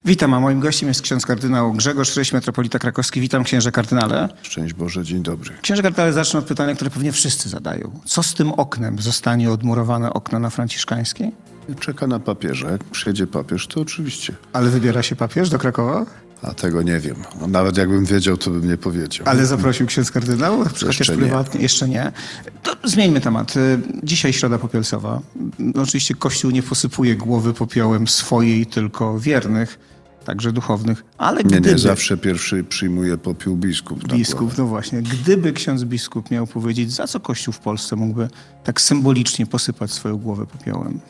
Witam, a moim gościem jest ksiądz kardynał Grzegorz Ryś, metropolita krakowski. Witam, księże kardynale. Szczęść Boże, dzień dobry. Księże kardynale, zacznę od pytania, które pewnie wszyscy zadają. Co z tym oknem? Zostanie odmurowane okno na Franciszkańskiej? Czeka na papieża. Jak przyjedzie papież, to oczywiście. Ale wybiera się papież do Krakowa? A tego nie wiem. Nawet jakbym wiedział, to bym nie powiedział. Ale zaprosił ksiądz kardynał? Chociaż prywatnie? Nie. Jeszcze nie. To zmieńmy temat. Dzisiaj Środa Popielcowa. Oczywiście Kościół nie posypuje głowy popiołem swojej, tylko wiernych, także duchownych. Ale gdyby... Nie, zawsze pierwszy przyjmuje popiół biskup. Biskup, no właśnie. Gdyby ksiądz biskup miał powiedzieć, za co Kościół w Polsce mógłby tak symbolicznie posypać swoją głowę popiołem?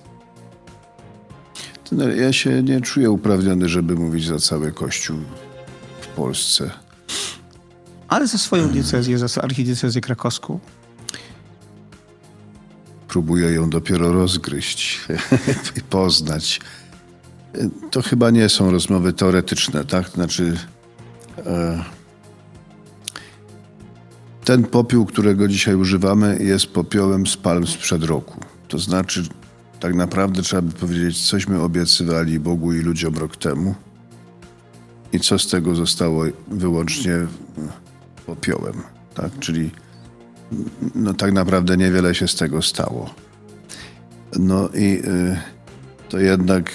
No, ja się nie czuję uprawniony, żeby mówić za cały Kościół w Polsce. Ale za swoją diecezję, za archidiecezję krakowską? Próbuję ją dopiero rozgryźć i poznać. To chyba nie są rozmowy teoretyczne, tak? Znaczy, ten popiół, którego dzisiaj używamy, jest popiołem z palm sprzed roku. To znaczy, tak naprawdę trzeba by powiedzieć, cośmy obiecywali Bogu i ludziom rok temu i co z tego zostało wyłącznie popiołem, tak? Czyli no, tak naprawdę niewiele się z tego stało. No i to jednak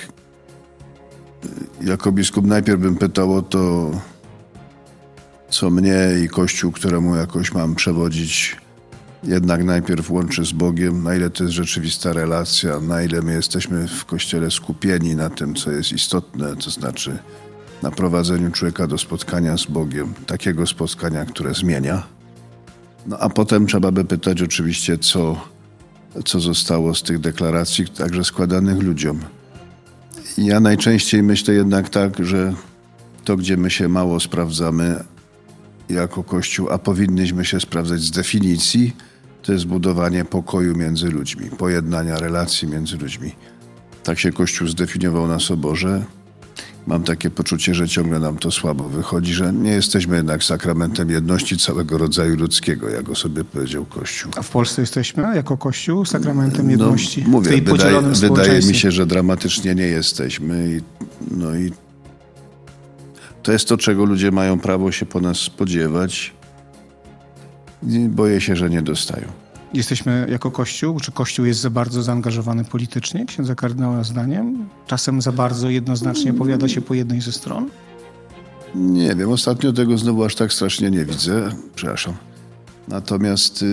jako biskup najpierw bym pytał o to, co mnie i Kościół, któremu jakoś mam przewodzić, jednak najpierw łączy z Bogiem, na ile to jest rzeczywista relacja, na ile my jesteśmy w Kościele skupieni na tym, co jest istotne, to znaczy na prowadzeniu człowieka do spotkania z Bogiem, takiego spotkania, które zmienia. No a potem trzeba by pytać oczywiście, co zostało z tych deklaracji, także składanych ludziom. Ja najczęściej myślę jednak tak, że to, gdzie my się mało sprawdzamy jako Kościół, a powinniśmy się sprawdzać z definicji, to jest budowanie pokoju między ludźmi, pojednania relacji między ludźmi. Tak się Kościół zdefiniował na Soborze. Mam takie poczucie, że ciągle nam to słabo wychodzi, że nie jesteśmy jednak sakramentem jedności całego rodzaju ludzkiego, jak o sobie powiedział Kościół. A w Polsce jesteśmy jako Kościół sakramentem jedności? No, mówię, wydaje mi się, że dramatycznie nie jesteśmy. I to jest to, czego ludzie mają prawo się po nas spodziewać. I boję się, że nie dostają. Jesteśmy jako Kościół? Czy Kościół jest za bardzo zaangażowany politycznie, księdza kardynała zdaniem? Czasem za bardzo jednoznacznie opowiada się po jednej ze stron? Nie wiem, ostatnio tego znowu aż tak strasznie nie widzę. Przepraszam. Natomiast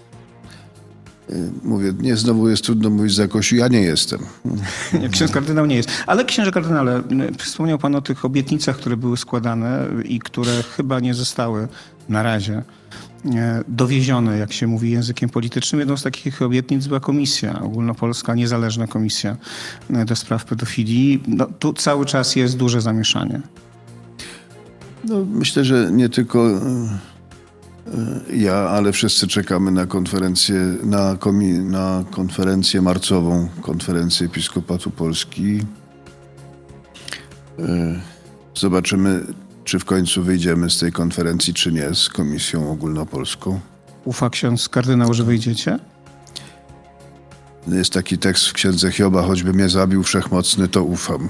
mówię, nie, znowu jest trudno mówić za Kościół. Ja nie jestem. Ksiądz kardynał nie jest. Ale księże kardynale, wspomniał pan o tych obietnicach, które były składane i które chyba nie zostały na razie dowiezione, jak się mówi językiem politycznym. Jedną z takich obietnic była komisja, ogólnopolska, niezależna komisja do spraw pedofilii. No, tu cały czas jest duże zamieszanie. No, myślę, że nie tylko ja, ale wszyscy czekamy na konferencję marcową, konferencję Episkopatu Polski. Zobaczymy, czy w końcu wyjdziemy z tej konferencji, czy nie, z Komisją Ogólnopolską. Ufa ksiądz kardynał, że wyjdziecie? Jest taki tekst w księdze Hioba, choćby mnie zabił Wszechmocny, to ufam.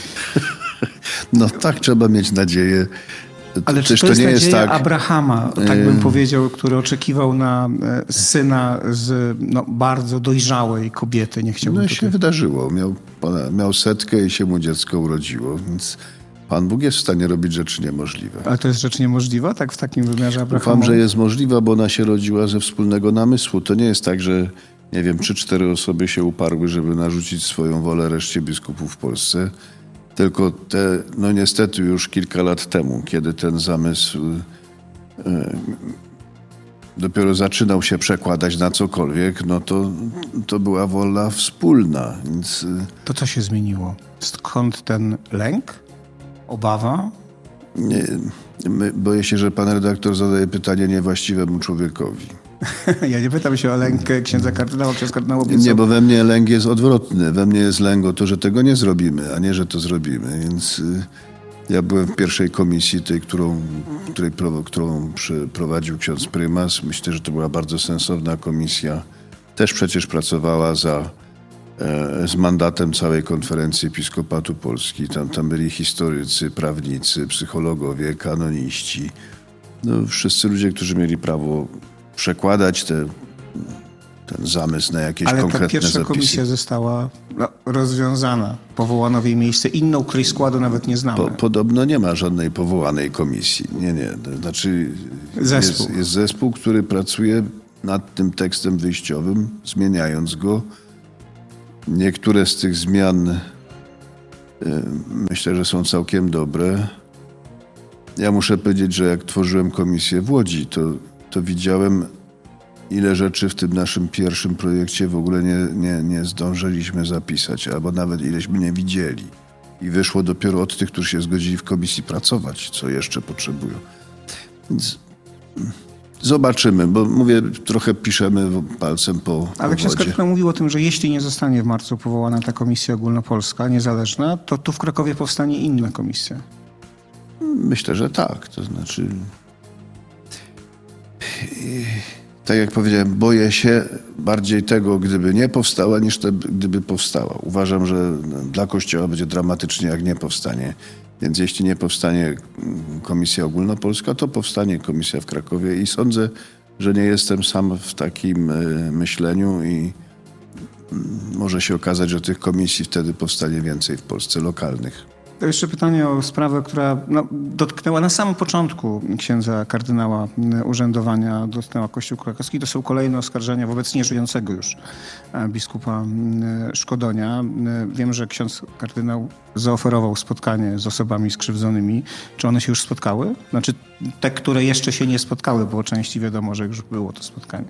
No tak, trzeba mieć nadzieję. Ale czy to jest nadzieja tak... Abrahama, tak bym powiedział, który oczekiwał na syna z bardzo dojrzałej kobiety? Nie chciałbym się wydarzyło. Miał 100 i się mu dziecko urodziło, więc Pan Bóg jest w stanie robić rzeczy niemożliwe. Ale to jest rzecz niemożliwa, tak w takim wymiarze Abrahama? Ufam, że jest możliwa, bo ona się rodziła ze wspólnego namysłu. To nie jest tak, że 3-4 osoby się uparły, żeby narzucić swoją wolę reszcie biskupów w Polsce. Tylko niestety już kilka lat temu, kiedy ten zamysł dopiero zaczynał się przekładać na cokolwiek, to była wola wspólna. Więc... To co się zmieniło? Skąd ten lęk? Obawa? Nie, boję się, że pan redaktor zadaje pytanie niewłaściwemu człowiekowi. Ja nie pytam się o lęk księdza kardynała, ksiądz kardynał obiecał. Nie, bo we mnie lęk jest odwrotny. We mnie jest lęk o to, że tego nie zrobimy, a nie, że to zrobimy. Więc ja byłem w pierwszej komisji, tej, którą prowadził ksiądz prymas. Myślę, że to była bardzo sensowna komisja. Też przecież pracowała za z mandatem całej Konferencji Episkopatu Polski. Tam byli historycy, prawnicy, psychologowie, kanoniści. No, wszyscy ludzie, którzy mieli prawo przekładać ten zamysł na jakieś konkretne zapisy. Ale ta pierwsza komisja została rozwiązana. Powołano w jej miejsce inną, której składu nawet nie znamy. Podobno nie ma żadnej powołanej komisji. Nie. To znaczy jest zespół, który pracuje nad tym tekstem wyjściowym, zmieniając go. Niektóre z tych zmian myślę, że są całkiem dobre. Ja muszę powiedzieć, że jak tworzyłem komisję w Łodzi, to widziałem, ile rzeczy w tym naszym pierwszym projekcie w ogóle nie zdążyliśmy zapisać, albo nawet ileśmy nie widzieli. I wyszło dopiero od tych, którzy się zgodzili w komisji pracować, co jeszcze potrzebują. Więc zobaczymy, bo mówię, trochę piszemy palcem po Ale ksiądz wodzie. kardynał mówił o tym, że jeśli nie zostanie w marcu powołana ta komisja ogólnopolska, niezależna, to tu w Krakowie powstanie inna komisja. Myślę, że tak. To znaczy, tak jak powiedziałem, boję się bardziej tego, gdyby nie powstała, niż gdyby powstała. Uważam, że dla Kościoła będzie dramatycznie, jak nie powstanie. Więc jeśli nie powstanie komisja ogólnopolska, to powstanie komisja w Krakowie i sądzę, że nie jestem sam w takim myśleniu i może się okazać, że tych komisji wtedy powstanie więcej w Polsce lokalnych. To jeszcze pytanie o sprawę, która dotknęła na samym początku księdza kardynała urzędowania, dotknęła Kościół krakowski. To są kolejne oskarżenia wobec nieżyjącego już biskupa Szkodonia. Wiem, że ksiądz kardynał zaoferował spotkanie z osobami skrzywdzonymi. Czy one się już spotkały? Znaczy te, które jeszcze się nie spotkały, bo o części wiadomo, że już było to spotkanie.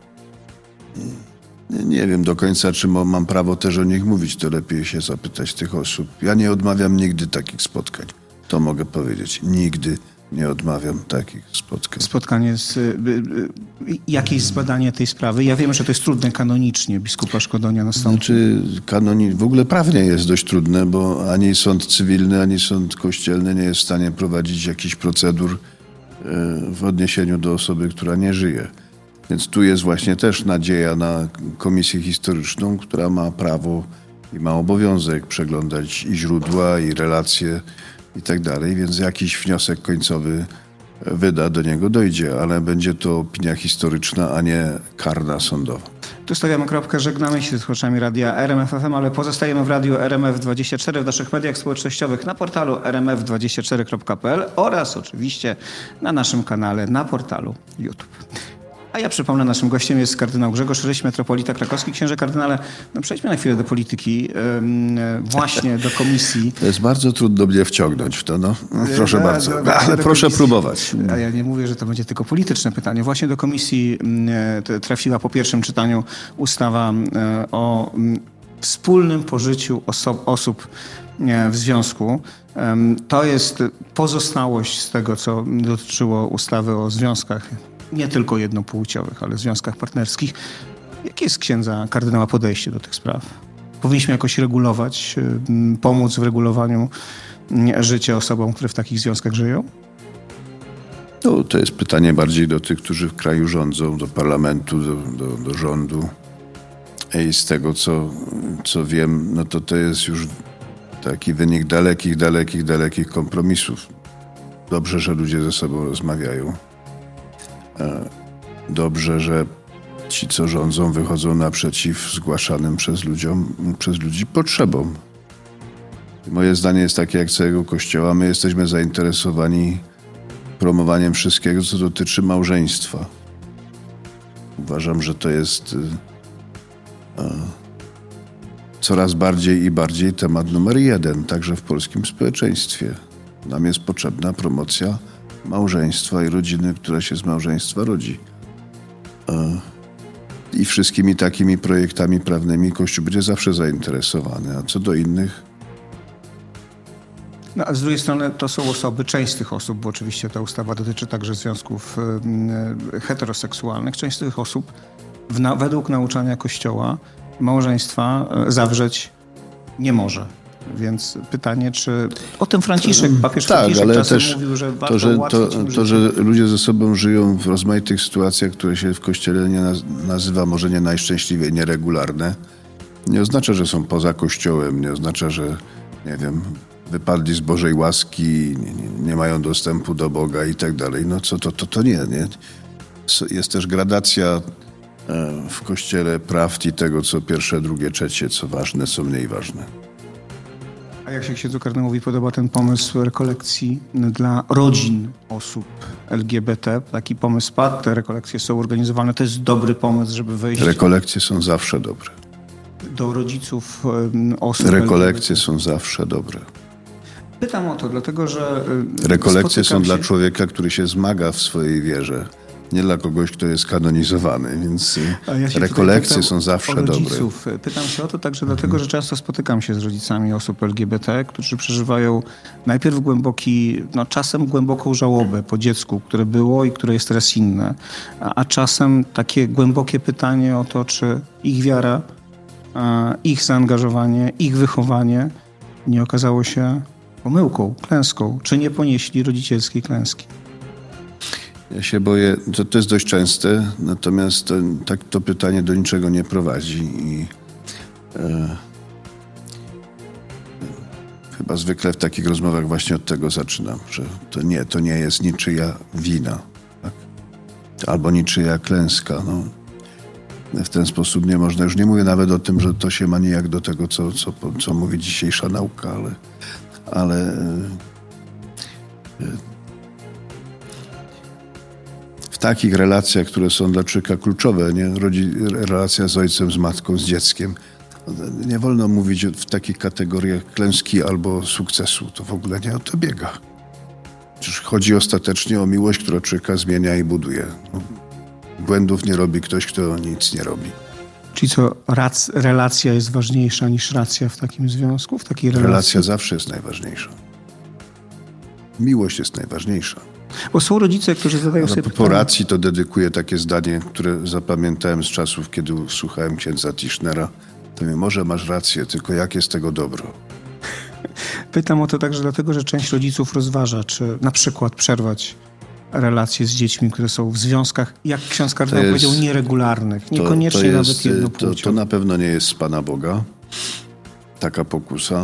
Nie wiem do końca, czy mam prawo też o nich mówić, to lepiej się zapytać tych osób. Ja nie odmawiam nigdy takich spotkań. To mogę powiedzieć. Nigdy nie odmawiam takich spotkań. Spotkanie jakieś zbadanie tej sprawy? Ja wiem, że to jest trudne kanonicznie, biskupa Szkodonia nastąpi. W ogóle prawnie jest dość trudne, bo ani sąd cywilny, ani sąd kościelny nie jest w stanie prowadzić jakichś procedur w odniesieniu do osoby, która nie żyje. Więc tu jest właśnie też nadzieja na komisję historyczną, która ma prawo i ma obowiązek przeglądać i źródła, i relacje i tak dalej. Więc jakiś wniosek końcowy do niego dojdzie, ale będzie to opinia historyczna, a nie karna sądowa. Tu stawiamy kropkę, żegnamy się z słuchaczami radia RMF FM, ale pozostajemy w radiu RMF24, w naszych mediach społecznościowych, na portalu rmf24.pl oraz oczywiście na naszym kanale na portalu YouTube. A ja przypomnę, naszym gościem jest kardynał Grzegorz Ryś, metropolita krakowski. Księże kardynale, przejdźmy na chwilę do polityki, właśnie do komisji. To jest bardzo trudno mnie wciągnąć w to, Proszę bardzo, ale proszę komisji próbować. A ja nie mówię, że to będzie tylko polityczne pytanie. Właśnie do komisji trafiła po pierwszym czytaniu ustawa o wspólnym pożyciu osób w związku. To jest pozostałość z tego, co dotyczyło ustawy o związkach nie tylko jednopłciowych, ale w związkach partnerskich. Jakie jest księdza kardynała podejście do tych spraw? Powinniśmy jakoś regulować, pomóc w regulowaniu życia osobom, które w takich związkach żyją? No, to jest pytanie bardziej do tych, którzy w kraju rządzą, do parlamentu, do rządu. I z tego, co wiem, to jest już taki wynik dalekich kompromisów. Dobrze, że ludzie ze sobą rozmawiają. Dobrze, że ci, co rządzą, wychodzą naprzeciw zgłaszanym przez ludzi potrzebom. Moje zdanie jest takie jak całego Kościoła. My jesteśmy zainteresowani promowaniem wszystkiego, co dotyczy małżeństwa. Uważam, że to jest coraz bardziej i bardziej temat numer 1, także w polskim społeczeństwie. Nam jest potrzebna promocja małżeństwa i rodziny, która się z małżeństwa rodzi. I wszystkimi takimi projektami prawnymi Kościół będzie zawsze zainteresowany. A co do innych? No, a z drugiej strony to są osoby, część z tych osób, bo oczywiście ta ustawa dotyczy także związków heteroseksualnych. Część z tych osób według nauczania Kościoła małżeństwa zawrzeć nie może. Więc pytanie, czy o tym papież Franciszek ale czasem też mówił, że warto ułatwić im życie. że ludzie ze sobą żyją w rozmaitych sytuacjach, które się w Kościele nazywa może nie najszczęśliwiej, nieregularne. nie oznacza, że są poza Kościołem, nie oznacza, że, nie wiem, wypadli z Bożej łaski, nie mają dostępu do Boga i tak dalej. No to nie. Jest też gradacja w Kościele prawd i tego, co pierwsze, drugie, trzecie, co ważne, co mniej ważne. A jak się księdzu kardynałowi podoba ten pomysł rekolekcji dla rodzin osób LGBT? Taki pomysł padł, te rekolekcje są organizowane. To jest dobry pomysł, żeby wejść... Rekolekcje są zawsze dobre. Do rodziców osób Rekolekcje LGBT. są zawsze dobre. Pytam o to, dlatego że... Rekolekcje są dla człowieka, który się zmaga w swojej wierze. Nie dla kogoś, kto jest kanonizowany, więc rekolekcje są zawsze dobre. Pytam się o to także dlatego, że często spotykam się z rodzicami osób LGBT, którzy przeżywają najpierw czasem głęboką żałobę po dziecku, które było i które jest teraz inne, a czasem takie głębokie pytanie o to, czy ich wiara, ich zaangażowanie, ich wychowanie nie okazało się pomyłką, klęską, czy nie ponieśli rodzicielskiej klęski. Ja się boję, to jest dość częste, natomiast to pytanie do niczego nie prowadzi i chyba zwykle w takich rozmowach właśnie od tego zaczynam, że to nie jest niczyja wina, tak? Albo niczyja klęska. No. W ten sposób nie można, już nie mówię nawet o tym, że to się ma nijak do tego, co mówi dzisiejsza nauka, ale w takich relacjach, które są dla człowieka kluczowe, relacja z ojcem, z matką, z dzieckiem, nie wolno mówić w takich kategoriach klęski albo sukcesu. To w ogóle nie o to biega. Przecież chodzi ostatecznie o miłość, która człowieka zmienia i buduje. Błędów nie robi ktoś, kto nic nie robi. Czyli co, relacja jest ważniejsza niż racja w takim związku, w takiej relacji? Relacja zawsze jest najważniejsza. Miłość jest najważniejsza. Bo są rodzice, którzy zadają sobie pytanie... Po racji to dedykuję takie zdanie, które zapamiętałem z czasów, kiedy słuchałem księdza Tischnera. To mi może masz rację, tylko jakie z tego dobro? Pytam o to także dlatego, że część rodziców rozważa, czy na przykład przerwać relacje z dziećmi, które są w związkach, jak ksiądz kardynał powiedział, nieregularnych, niekoniecznie nawet jednopłciowych. To na pewno nie jest z Pana Boga taka pokusa.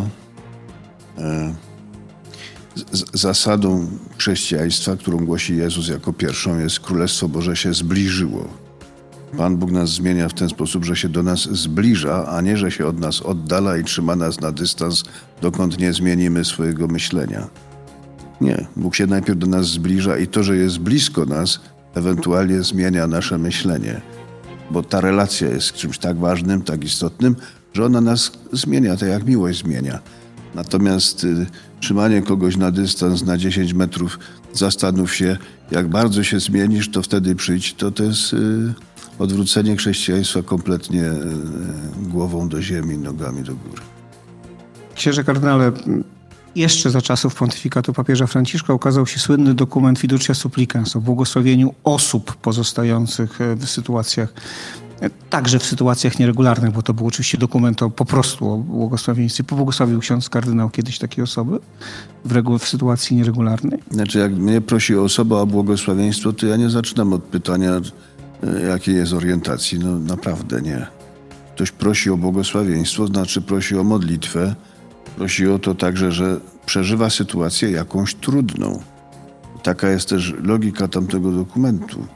Zasadą chrześcijaństwa, którą głosi Jezus jako pierwszą, jest Królestwo Boże się zbliżyło. Pan Bóg nas zmienia w ten sposób, że się do nas zbliża, a nie, że się od nas oddala i trzyma nas na dystans, dokąd nie zmienimy swojego myślenia. Nie, Bóg się najpierw do nas zbliża i to, że jest blisko nas, ewentualnie zmienia nasze myślenie. Bo ta relacja jest czymś tak ważnym, tak istotnym, że ona nas zmienia, tak jak miłość zmienia. Natomiast trzymanie kogoś na dystans na 10 metrów, zastanów się, jak bardzo się zmienisz, to wtedy przyjdź. To jest odwrócenie chrześcijaństwa kompletnie głową do ziemi, nogami do góry. Księże kardynale, jeszcze za czasów pontyfikatu papieża Franciszka ukazał się słynny dokument Fiducia Supplicans o błogosławieniu osób pozostających w sytuacjach, także w sytuacjach nieregularnych, bo to był oczywiście dokument po prostu o błogosławieństwie. Pobłogosławił ksiądz kardynał kiedyś takie osoby w sytuacji nieregularnej? Znaczy, jak mnie prosi osoba o błogosławieństwo, to ja nie zaczynam od pytania, jakiej jest orientacji. No naprawdę nie. Ktoś prosi o błogosławieństwo, znaczy prosi o modlitwę, prosi o to także, że przeżywa sytuację jakąś trudną. Taka jest też logika tamtego dokumentu.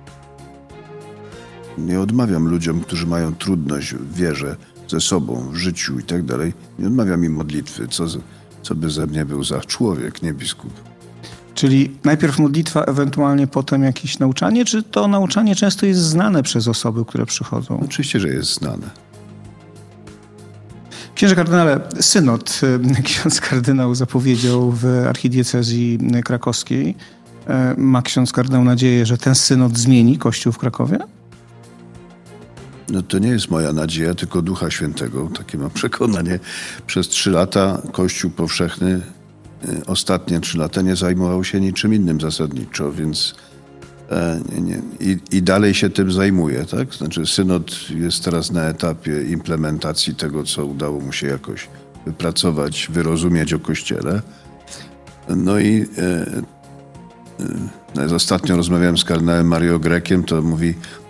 Nie odmawiam ludziom, którzy mają trudność w wierze, ze sobą, w życiu i tak dalej. Nie odmawiam im modlitwy, co by ze mnie był za człowiek, nie biskup. Czyli najpierw modlitwa, ewentualnie potem jakieś nauczanie, czy to nauczanie często jest znane przez osoby, które przychodzą? Oczywiście, że jest znane. Księże kardynale, synod ksiądz kardynał zapowiedział w archidiecezji krakowskiej. Ma ksiądz kardynał nadzieję, że ten synod zmieni Kościół w Krakowie? No to nie jest moja nadzieja, tylko Ducha Świętego. Takie mam przekonanie. Przez 3 lata Kościół powszechny, ostatnie 3 lata, nie zajmował się niczym innym zasadniczo, więc i dalej się tym zajmuje, tak? Znaczy synod jest teraz na etapie implementacji tego, co udało mu się jakoś wypracować, wyrozumieć o Kościele. No i ostatnio rozmawiałem z kardynałem Mario Grekiem, to mówi,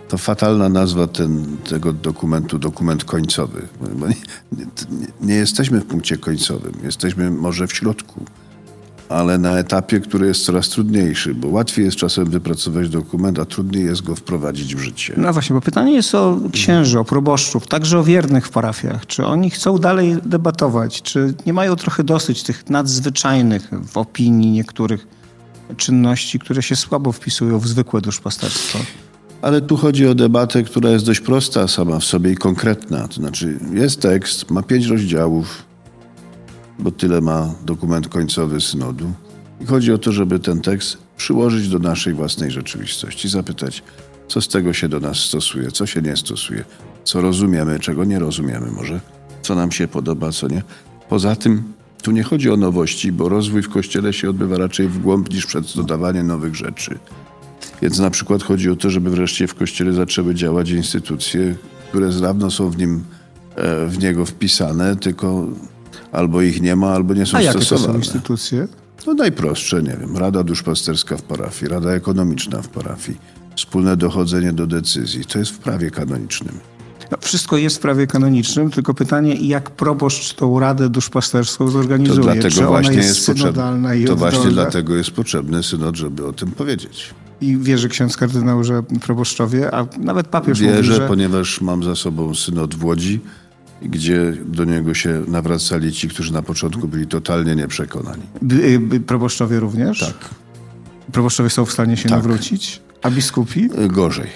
To fatalna nazwa tego dokumentu, dokument końcowy. Bo nie jesteśmy w punkcie końcowym, jesteśmy może w środku, ale na etapie, który jest coraz trudniejszy, bo łatwiej jest czasem wypracować dokument, a trudniej jest go wprowadzić w życie. No właśnie, bo pytanie jest o księży, o proboszczów, także o wiernych w parafiach. Czy oni chcą dalej debatować? Czy nie mają trochę dosyć tych nadzwyczajnych w opinii niektórych czynności, które się słabo wpisują w zwykłe duszpasterstwo? Ale tu chodzi o debatę, która jest dość prosta sama w sobie i konkretna. To znaczy jest tekst, ma 5 rozdziałów, bo tyle ma dokument końcowy synodu. I chodzi o to, żeby ten tekst przyłożyć do naszej własnej rzeczywistości. Zapytać, co z tego się do nas stosuje, co się nie stosuje, co rozumiemy, czego nie rozumiemy może, co nam się podoba, co nie. Poza tym tu nie chodzi o nowości, bo rozwój w Kościele się odbywa raczej w głąb niż przez dodawanie nowych rzeczy. Więc na przykład chodzi o to, żeby wreszcie w Kościele zaczęły działać instytucje, które z dawna są w niego wpisane, tylko albo ich nie ma, albo nie są stosowane. A jakie to są instytucje? No najprostsze, nie wiem, Rada Duszpasterska w parafii, Rada Ekonomiczna w parafii, wspólne dochodzenie do decyzji. To jest w prawie kanonicznym. No, wszystko jest w prawie kanonicznym, tylko pytanie, jak proboszcz tą Radę Duszpasterską zorganizuje. To dlatego czy ona właśnie jest synodalna i oddolna? To właśnie dlatego jest potrzebny synod, żeby o tym powiedzieć. I wierzy ksiądz kardynał, że proboszczowie, a nawet papież mówi, że... ponieważ mam za sobą synod w Łodzi, gdzie do niego się nawracali ci, którzy na początku byli totalnie nieprzekonani. Proboszczowie również? Tak. Proboszczowie są w stanie się nawrócić? A biskupi? Gorzej.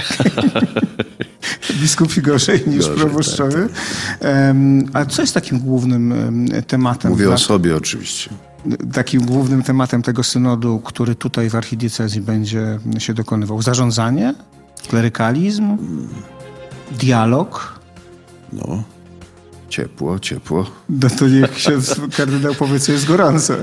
Biskupi gorzej niż proboszczowie? Tak. A co jest takim głównym tematem? Mówię o sobie oczywiście. Takim głównym tematem tego synodu, który tutaj w archidiecezji będzie się dokonywał? Zarządzanie? Klerykalizm? Dialog? No, ciepło. No to niech ksiądz kardynał powie, co jest gorące.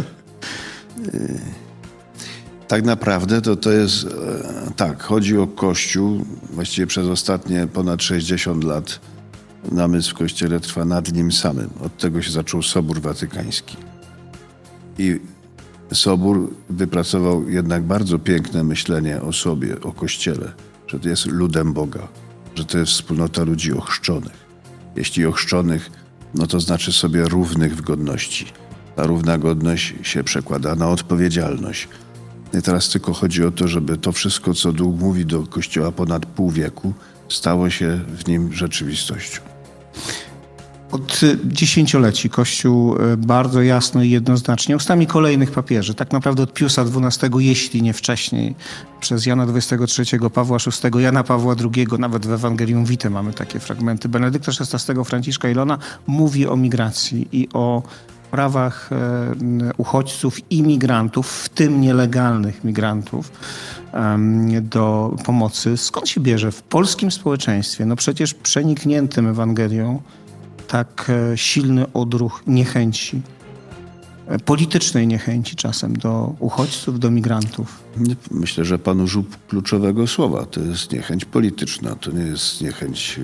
Tak naprawdę to jest, tak, chodzi o Kościół. Właściwie przez ostatnie ponad 60 lat namysł w Kościele trwa nad nim samym. Od tego się zaczął Sobór Watykański. I Sobór wypracował jednak bardzo piękne myślenie o sobie, o Kościele, że to jest ludem Boga, że to jest wspólnota ludzi ochrzczonych. Jeśli ochrzczonych, no to znaczy sobie równych w godności. Ta równa godność się przekłada na odpowiedzialność. I teraz tylko chodzi o to, żeby to wszystko, co Duch mówi do Kościoła ponad pół wieku, stało się w nim rzeczywistością. Od dziesięcioleci Kościół bardzo jasno i jednoznacznie, ustami kolejnych papieży, tak naprawdę od Piusa XII, jeśli nie wcześniej, przez Jana XXIII, Pawła VI, Jana Pawła II, nawet w Ewangelium Vitae mamy takie fragmenty, Benedykta XVI, Franciszka Ilona, mówi o migracji i o prawach uchodźców i migrantów, w tym nielegalnych migrantów, do pomocy. Skąd się bierze w polskim społeczeństwie, no przecież przenikniętym Ewangelią, tak silny odruch niechęci, politycznej niechęci czasem do uchodźców, do migrantów? Myślę, że pan użył kluczowego słowa. To jest niechęć polityczna, to nie jest niechęć...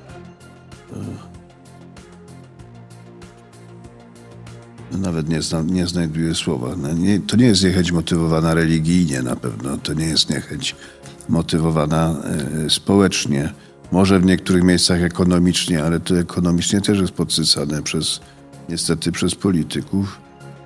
Nawet nie znajduję słowa. To nie jest niechęć motywowana religijnie na pewno. To nie jest niechęć motywowana społecznie. Może w niektórych miejscach ekonomicznie, ale to ekonomicznie też jest podsycane niestety przez polityków.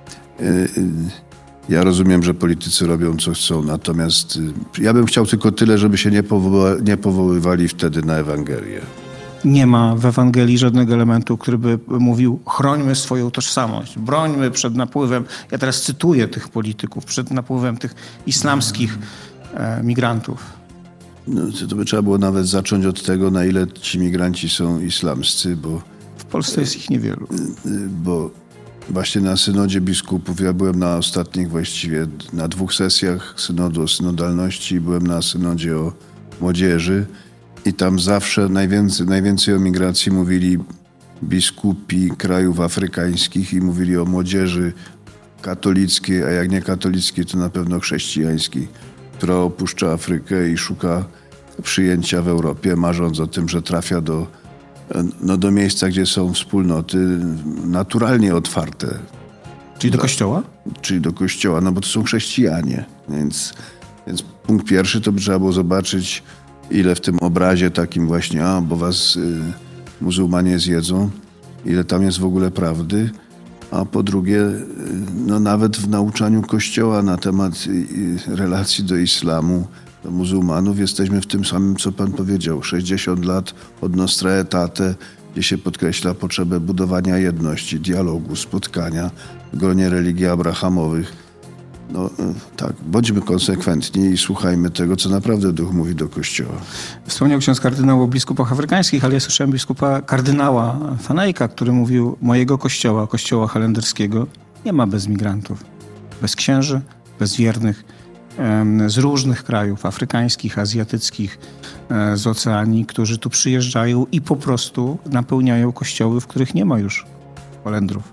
Ja rozumiem, że politycy robią co chcą, natomiast ja bym chciał tylko tyle, żeby się nie powoływali wtedy na Ewangelię. Nie ma w Ewangelii żadnego elementu, który by mówił: chrońmy swoją tożsamość, brońmy przed napływem, ja teraz cytuję tych polityków, przed napływem tych islamskich migrantów. No, to by trzeba było nawet zacząć od tego, na ile ci migranci są islamscy, bo... W Polsce jest ich niewielu. Bo właśnie na synodzie biskupów, ja byłem na ostatnich właściwie, na 2 sesjach synodu o synodalności i byłem na synodzie o młodzieży i tam zawsze najwięcej o migracji mówili biskupi krajów afrykańskich i mówili o młodzieży katolickiej, a jak nie katolickiej, to na pewno chrześcijańskiej, która opuszcza Afrykę i szuka przyjęcia w Europie, marząc o tym, że trafia do miejsca, gdzie są wspólnoty naturalnie otwarte. Czyli do kościoła? Czyli do kościoła, no bo to są chrześcijanie. Więc punkt pierwszy to by trzeba było zobaczyć, ile w tym obrazie takim właśnie, bo was muzułmanie zjedzą, ile tam jest w ogóle prawdy, a po drugie, no nawet w nauczaniu Kościoła na temat relacji do islamu, do muzułmanów jesteśmy w tym samym, co pan powiedział, 60 lat od Nostra Aetate, gdzie się podkreśla potrzebę budowania jedności, dialogu, spotkania w gronie religii abrahamowych. No tak, bądźmy konsekwentni i słuchajmy tego, co naprawdę Duch mówi do Kościoła. Wspomniał ksiądz kardynał o biskupach afrykańskich, ale ja słyszałem biskupa kardynała Fanejka, który mówił: mojego kościoła, kościoła holenderskiego, nie ma bez migrantów, bez księży, bez wiernych, z różnych krajów afrykańskich, azjatyckich, z Oceanii, którzy tu przyjeżdżają i po prostu napełniają kościoły, w których nie ma już Holendrów.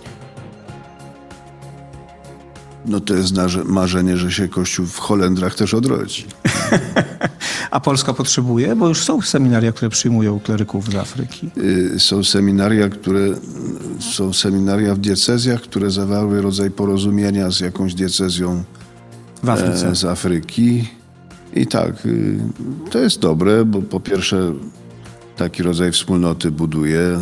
No to jest marzenie, że się Kościół w Holendrach też odrodzi. A Polska potrzebuje? Bo już są seminaria, które przyjmują kleryków z Afryki. Są seminaria w diecezjach, które zawarły rodzaj porozumienia z jakąś diecezją w Afryce. Z Afryki. I tak, to jest dobre, bo po pierwsze taki rodzaj wspólnoty buduje,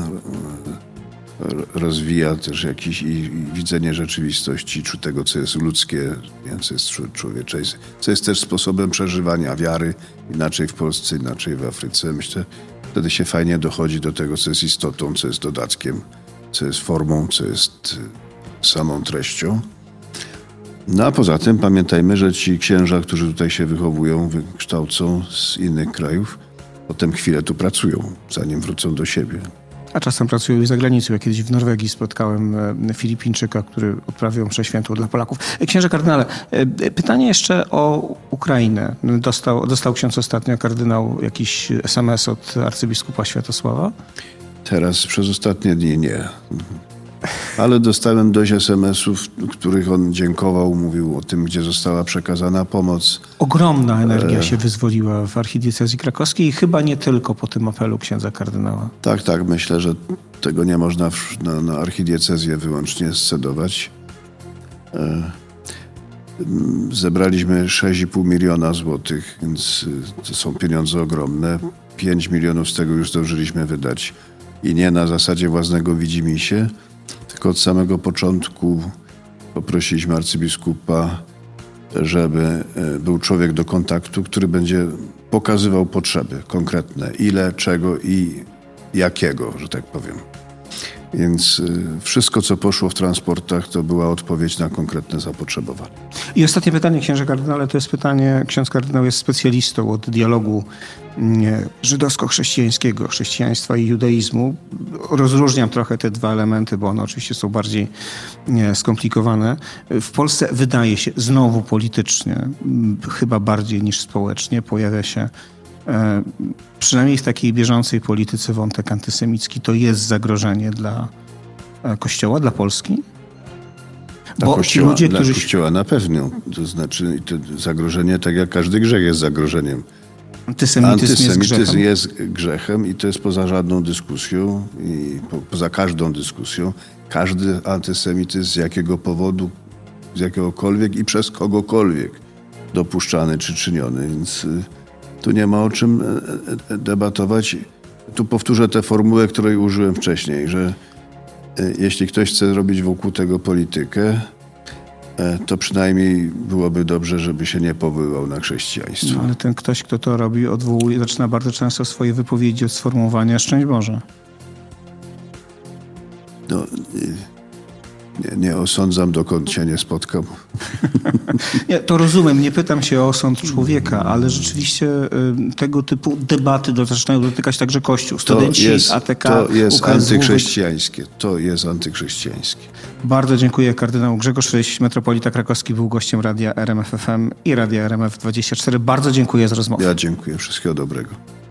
rozwija też jakieś i widzenie rzeczywistości, czy tego, co jest ludzkie, co jest człowieczeństwo, co jest też sposobem przeżywania wiary, inaczej w Polsce, inaczej w Afryce. Myślę, wtedy się fajnie dochodzi do tego, co jest istotą, co jest dodatkiem, co jest formą, co jest samą treścią. No a poza tym pamiętajmy, że ci księża, którzy tutaj się wychowują, wykształcą z innych krajów, potem chwilę tu pracują, zanim wrócą do siebie. A czasem pracują i za granicą. Ja kiedyś w Norwegii spotkałem Filipińczyka, który odprawiał mszę świętą dla Polaków. Księże kardynale, pytanie jeszcze o Ukrainę. Dostał ksiądz ostatnio, kardynał, jakiś SMS od arcybiskupa Światosława? Teraz przez ostatnie dni nie. Ale dostałem dość SMS-ów, w których on dziękował, mówił o tym, gdzie została przekazana pomoc. Ogromna energia się wyzwoliła w archidiecezji krakowskiej i chyba nie tylko po tym apelu księdza kardynała. Tak. Myślę, że tego nie można na archidiecezję wyłącznie scedować. Zebraliśmy 6,5 miliona złotych, więc to są pieniądze ogromne. 5 milionów z tego już zdążyliśmy wydać. I nie na zasadzie własnego widzimisię, tylko od samego początku poprosiliśmy arcybiskupa, żeby był człowiek do kontaktu, który będzie pokazywał potrzeby konkretne, ile, czego i jakiego, że tak powiem. Więc wszystko, co poszło w transportach, to była odpowiedź na konkretne zapotrzebowanie. I ostatnie pytanie, księże kardynale, to jest pytanie, ksiądz kardynał jest specjalistą od dialogu żydowsko-chrześcijańskiego, chrześcijaństwa i judaizmu. Rozróżniam trochę te dwa elementy, bo one oczywiście są bardziej skomplikowane. W Polsce wydaje się znowu politycznie, chyba bardziej niż społecznie, pojawia się przynajmniej w takiej bieżącej polityce wątek antysemicki. To jest zagrożenie dla Kościoła, dla Polski? Dla Kościoła na pewno. To znaczy to zagrożenie, tak jak każdy grzech jest zagrożeniem. Antysemityzm jest grzechem i to jest poza żadną dyskusją i poza każdą dyskusją. Każdy antysemityzm z jakiego powodu, z jakiegokolwiek i przez kogokolwiek dopuszczany czy czyniony, więc tu nie ma o czym debatować. Tu powtórzę tę formułę, której użyłem wcześniej, że jeśli ktoś chce robić wokół tego politykę, to przynajmniej byłoby dobrze, żeby się nie powoływał na chrześcijaństwo. No, ale ten ktoś, kto to robi, zaczyna bardzo często swoje wypowiedzi od sformułowania szczęść Boże. No, nie osądzam, dokąd się nie spotkam. Nie, to rozumiem, nie pytam się o osąd człowieka, ale rzeczywiście tego typu debaty zaczynają dotykać także Kościół. Studenci ATK, to jest UKSW. antychrześcijańskie. To jest antychrześcijańskie. Bardzo dziękuję. Kardynał Grzegorz Ryś, metropolita krakowski, był gościem Radia RMF FM i Radia RMF 24. Bardzo dziękuję za rozmowę. Ja dziękuję. Wszystkiego dobrego.